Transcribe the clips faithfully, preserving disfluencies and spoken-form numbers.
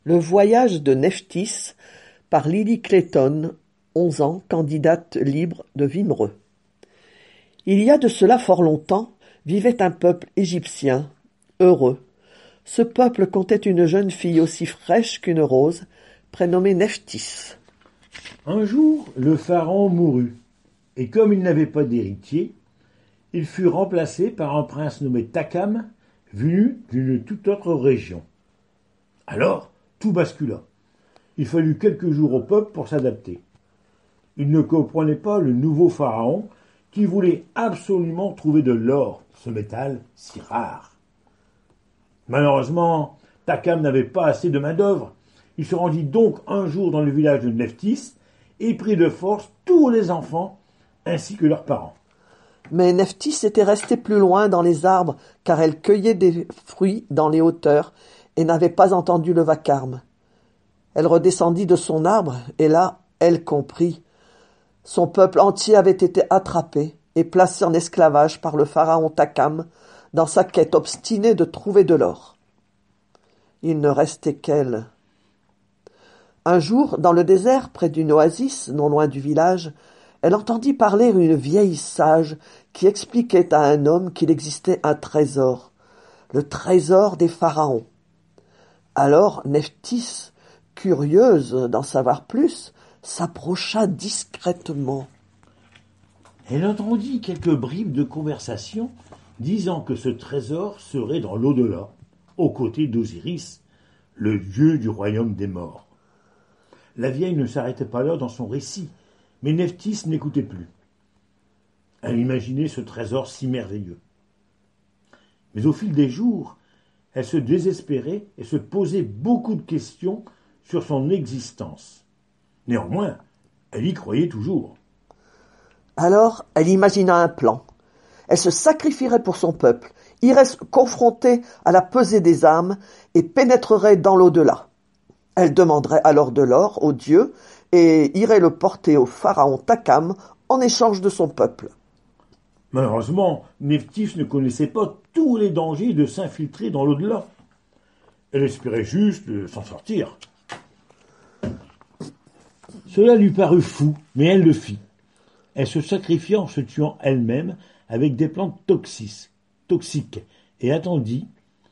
Le voyage de Nephthys par Lily Clayton, onze ans, candidate libre de Wimereux. Il y a de cela fort longtemps, vivait un peuple égyptien, heureux. Ce peuple comptait une jeune fille aussi fraîche qu'une rose, prénommée Nephthys. Un jour, le pharaon mourut, et comme il n'avait pas d'héritier, il fut remplacé par un prince nommé Takam, venu d'une toute autre région. Alors, tout bascula. Il fallut quelques jours au peuple pour s'adapter. Il ne comprenait pas le nouveau pharaon qui voulait absolument trouver de l'or, ce métal si rare. Malheureusement, Takam n'avait pas assez de main-d'œuvre. Il se rendit donc un jour dans le village de Nephthys et prit de force tous les enfants ainsi que leurs parents. Mais Nephthys était restée plus loin dans les arbres, car elle cueillait des fruits dans les hauteurs et n'avait pas entendu le vacarme. Elle redescendit de son arbre, et là, elle comprit. Son peuple entier avait été attrapé et placé en esclavage par le pharaon Takam dans sa quête obstinée de trouver de l'or. Il ne restait qu'elle. Un jour, dans le désert, près d'une oasis, non loin du village, elle entendit parler une vieille sage qui expliquait à un homme qu'il existait un trésor, le trésor des pharaons. Alors Nephthys, curieuse d'en savoir plus, s'approcha discrètement. Elle entendit quelques bribes de conversation disant que ce trésor serait dans l'au-delà, aux côtés d'Osiris, le dieu du royaume des morts. La vieille ne s'arrêtait pas là dans son récit, mais Nephthys n'écoutait plus. Elle imaginait ce trésor si merveilleux. Mais au fil des jours, elle se désespérait et se posait beaucoup de questions sur son existence. Néanmoins, elle y croyait toujours. Alors, elle imagina un plan. Elle se sacrifierait pour son peuple, irait se confronter à la pesée des âmes et pénétrerait dans l'au-delà. Elle demanderait alors de l'or aux dieux et irait le porter au pharaon Takam en échange de son peuple. Malheureusement, Nephthys ne connaissait pas tous les dangers de s'infiltrer dans l'au-delà. Elle espérait juste de s'en sortir. Cela lui parut fou, mais elle le fit. Elle se sacrifia en se tuant elle-même avec des plantes toxiques, toxiques et attendit.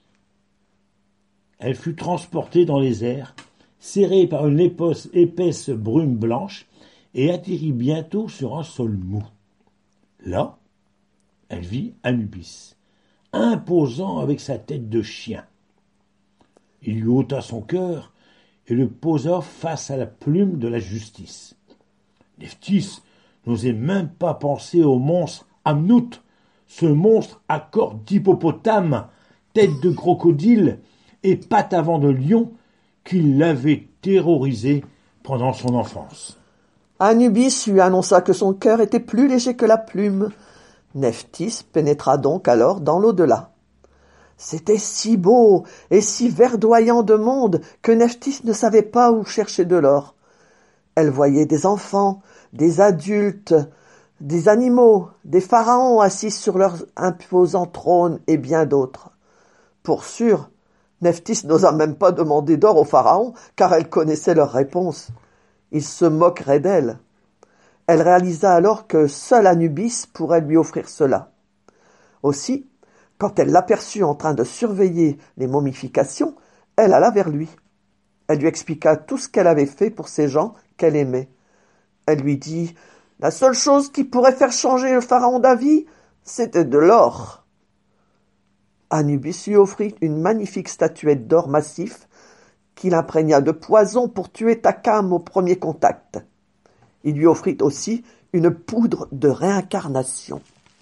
Elle fut transportée dans les airs, serrée par une épaisse, épaisse brume blanche, et atterrit bientôt sur un sol mou. Là, elle vit Anubis, imposant avec sa tête de chien. Il lui ôta son cœur et le posa face à la plume de la justice. Nephthys n'osait même pas penser au monstre Amnout, ce monstre à corps d'hippopotame, tête de crocodile et pattes avant de lion qui l'avait terrorisé pendant son enfance. Anubis lui annonça que son cœur était plus léger que la plume. Nephthys pénétra donc alors dans l'au-delà. C'était si beau et si verdoyant de monde que Nephthys ne savait pas où chercher de l'or. Elle voyait des enfants, des adultes, des animaux, des pharaons assis sur leurs imposants trônes et bien d'autres. Pour sûr, Nephthys n'osa même pas demander d'or aux pharaons, car elle connaissait leur réponse. Ils se moqueraient d'elle. Elle réalisa alors que seul Anubis pourrait lui offrir cela. Aussi, quand elle l'aperçut en train de surveiller les momifications, elle alla vers lui. Elle lui expliqua tout ce qu'elle avait fait pour ces gens qu'elle aimait. Elle lui dit « La seule chose qui pourrait faire changer le pharaon d'avis, c'était de l'or. » Anubis lui offrit une magnifique statuette d'or massif qu'il imprégna de poison pour tuer Takam au premier contact. Il lui offrit aussi une poudre de réincarnation.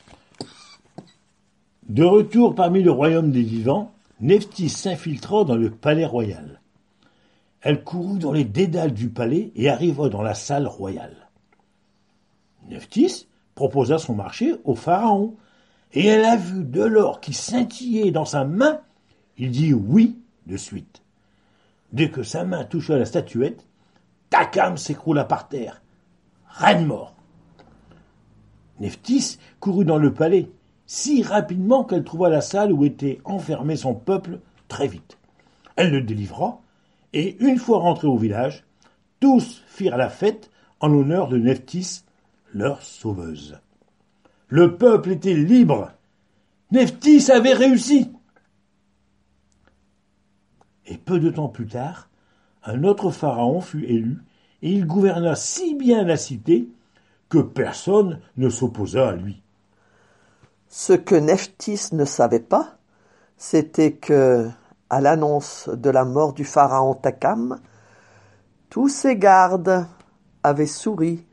De retour parmi le royaume des vivants, Nephthys s'infiltra dans le palais royal. Elle courut dans les dédales du palais et arriva dans la salle royale. Nephthys proposa son marché au pharaon, et elle a vu de l'or qui scintillait dans sa main. Il dit oui de suite. Dès que sa main toucha la statuette, Takam s'écroula par terre, raide mort. Nephthys courut dans le palais, si rapidement qu'elle trouva la salle où était enfermé son peuple très vite. Elle le délivra Et une fois rentrés au village, tous firent la fête en l'honneur de Nephthys, leur sauveuse. Le peuple était libre. Nephthys avait réussi. Et peu de temps plus tard, un autre pharaon fut élu, et il gouverna si bien la cité que personne ne s'opposa à lui. Ce que Nephthys ne savait pas, c'était que, à l'annonce de la mort du pharaon Takam, tous ses gardes avaient souri